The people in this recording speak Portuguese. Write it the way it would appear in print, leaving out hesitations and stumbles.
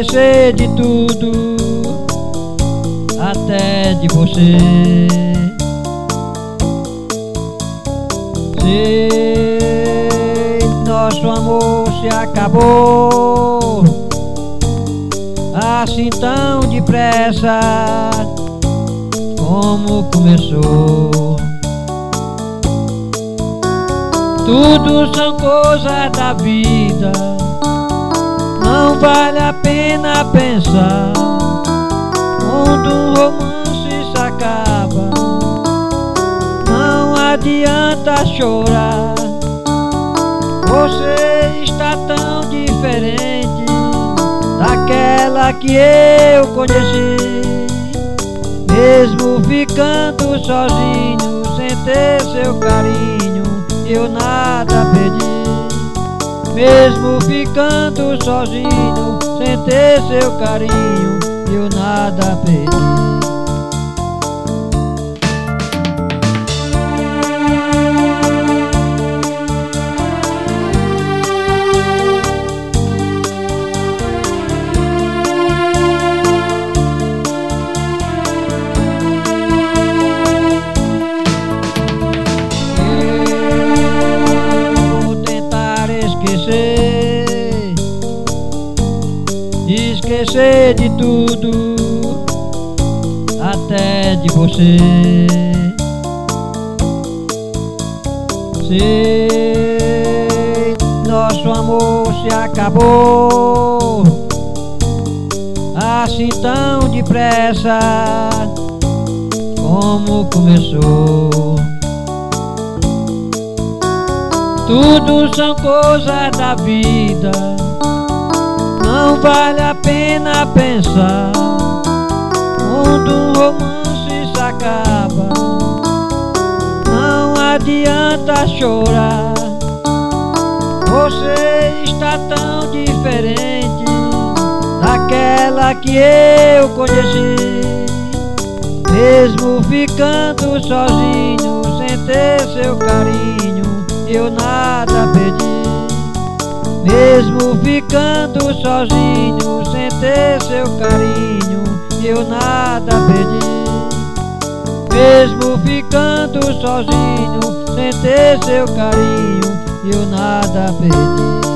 esquecer de tudo, até de você. Sei, nosso amor se acabou assim tão depressa como começou. Tudo são coisas da vida, não vale a pena pensar. Quando um romance se acaba, não adianta chorar. Você está tão diferente daquela que eu conheci. Mesmo ficando sozinho, sem ter seu carinho, eu nada perdi. Mesmo ficando sozinho, sem ter seu carinho, eu nada perdi. Esquecer de tudo, até de você. Sei, nosso amor se acabou assim tão depressa como começou. Tudo são coisas da vida, não vale a pena pensar. Quando um romance se acaba, não adianta chorar. Você está tão diferente daquela que eu conheci. Mesmo ficando sozinho, sem ter seu carinho, eu nada perdi. Mesmo ficando sozinho, sem ter seu carinho, eu nada perdi. Mesmo ficando sozinho, sem ter seu carinho, eu nada perdi.